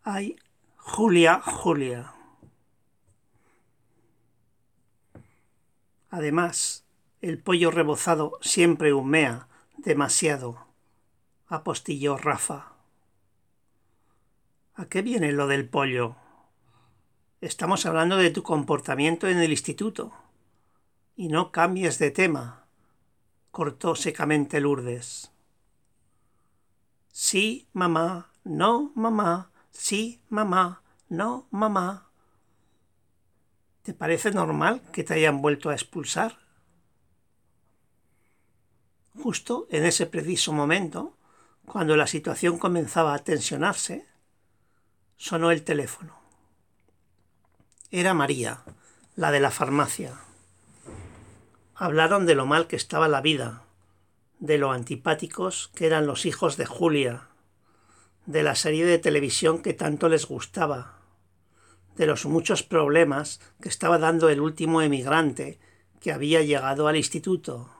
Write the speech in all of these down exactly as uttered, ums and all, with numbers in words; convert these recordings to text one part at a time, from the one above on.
Ay, Julia, Julia. Además, el pollo rebozado siempre humea demasiado, apostilló Rafa. ¿A qué viene lo del pollo? Estamos hablando de tu comportamiento en el instituto. Y no cambies de tema, cortó secamente Lourdes. Sí, mamá, no, mamá, sí, mamá, no, mamá. ¿Te parece normal que te hayan vuelto a expulsar? Justo en ese preciso momento, cuando la situación comenzaba a tensionarse, sonó el teléfono. Era María, la de la farmacia. Hablaron de lo mal que estaba la vida, de lo antipáticos que eran los hijos de Julia, de la serie de televisión que tanto les gustaba, de los muchos problemas que estaba dando el último emigrante que había llegado al instituto.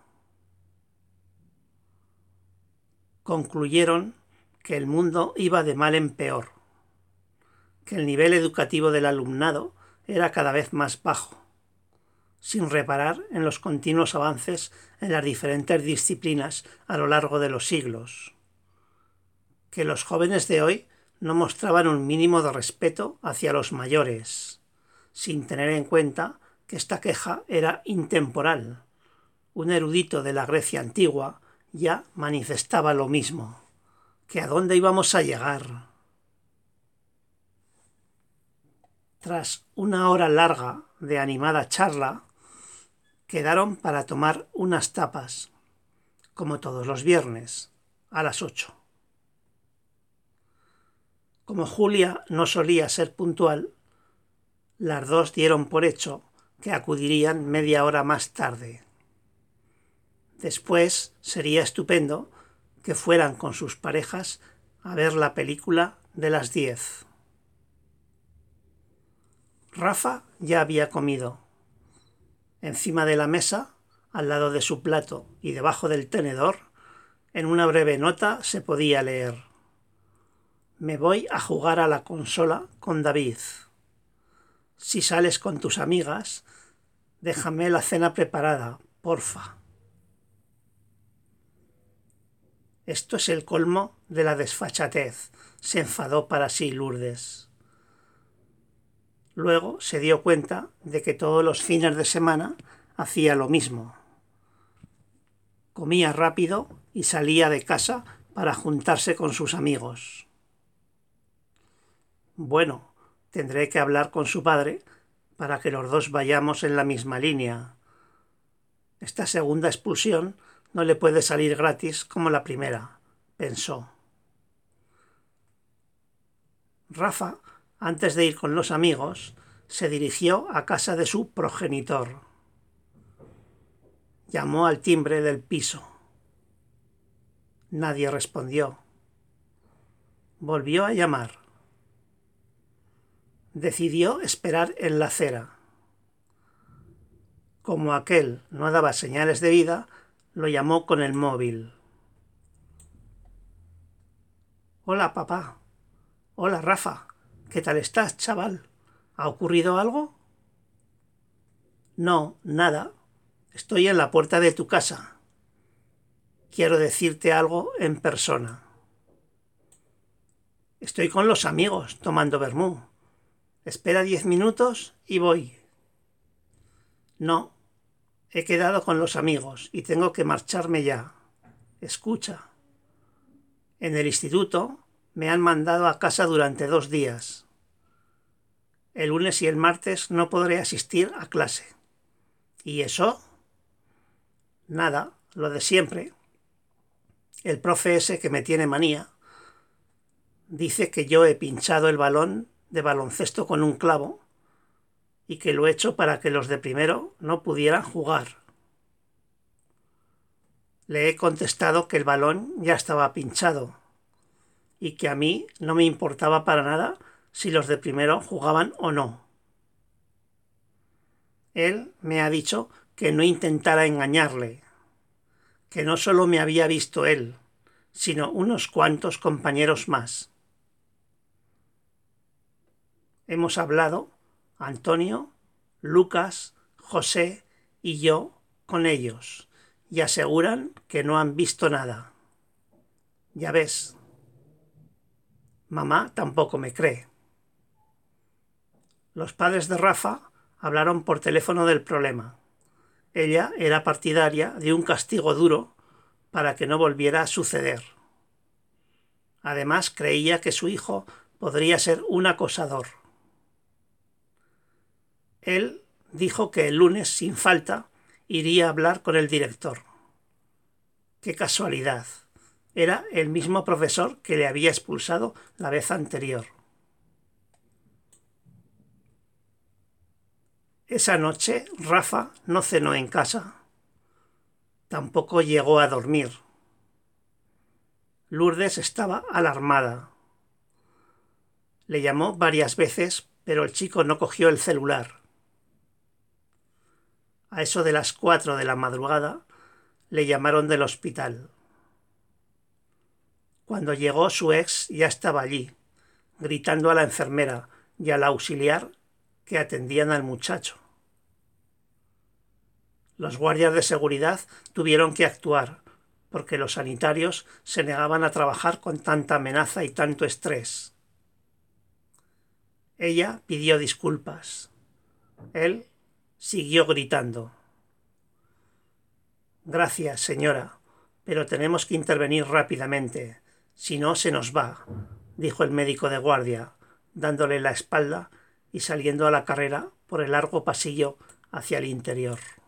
Concluyeron que el mundo iba de mal en peor, que el nivel educativo del alumnado era cada vez más bajo, sin reparar en los continuos avances en las diferentes disciplinas a lo largo de los siglos, que los jóvenes de hoy no mostraban un mínimo de respeto hacia los mayores, sin tener en cuenta que esta queja era intemporal. Un erudito de la Grecia antigua ya manifestaba lo mismo. ¿Que a dónde íbamos a llegar? Tras una hora larga de animada charla, quedaron para tomar unas tapas, como todos los viernes, a las ocho. Como Julia no solía ser puntual, las dos dieron por hecho que acudirían media hora más tarde. Después sería estupendo que fueran con sus parejas a ver la película de las diez. Rafa ya había comido. Encima de la mesa, al lado de su plato y debajo del tenedor, en una breve nota se podía leer: me voy a jugar a la consola con David. Si sales con tus amigas, déjame la cena preparada, porfa. Esto es el colmo de la desfachatez, se enfadó para sí Lourdes. Luego se dio cuenta de que todos los fines de semana hacía lo mismo. Comía rápido y salía de casa para juntarse con sus amigos. Bueno, tendré que hablar con su padre para que los dos vayamos en la misma línea. Esta segunda expulsión no le puede salir gratis como la primera, pensó. Rafa, antes de ir con los amigos, se dirigió a casa de su progenitor. Llamó al timbre del piso. Nadie respondió. Volvió a llamar. Decidió esperar en la acera. Como aquel no daba señales de vida, lo llamó con el móvil. Hola, papá. Hola, Rafa. ¿Qué tal estás, chaval? ¿Ha ocurrido algo? No, nada. Estoy en la puerta de tu casa. Quiero decirte algo en persona. Estoy con los amigos, tomando vermú. Espera diez minutos y voy. No, he quedado con los amigos y tengo que marcharme ya. Escucha. En el instituto me han mandado a casa durante dos días. El lunes y el martes no podré asistir a clase. ¿Y eso? Nada, lo de siempre. El profe ese que me tiene manía dice que yo he pinchado el balón de baloncesto con un clavo y que lo he hecho para que los de primero no pudieran jugar. Le he contestado que el balón ya estaba pinchado y que a mí no me importaba para nada si los de primero jugaban o no. Él me ha dicho que no intentara engañarle, que no solo me había visto él, sino unos cuantos compañeros más. Hemos hablado, Antonio, Lucas, José y yo, con ellos, y aseguran que no han visto nada. Ya ves. Mamá tampoco me cree. Los padres de Rafa hablaron por teléfono del problema. Ella era partidaria de un castigo duro para que no volviera a suceder. Además, creía que su hijo podría ser un acosador. Él dijo que el lunes, sin falta, iría a hablar con el director. ¡Qué casualidad! Era el mismo profesor que le había expulsado la vez anterior. Esa noche Rafa no cenó en casa. Tampoco llegó a dormir. Lourdes estaba alarmada. Le llamó varias veces, pero el chico no cogió el celular. A eso de las cuatro de la madrugada le llamaron del hospital. Cuando llegó, su ex ya estaba allí, gritando a la enfermera y al auxiliar que atendían al muchacho. Los guardias de seguridad tuvieron que actuar, porque los sanitarios se negaban a trabajar con tanta amenaza y tanto estrés. Ella pidió disculpas. Él siguió gritando. Gracias, señora, pero tenemos que intervenir rápidamente, si no se nos va, dijo el médico de guardia, dándole la espalda y saliendo a la carrera por el largo pasillo hacia el interior.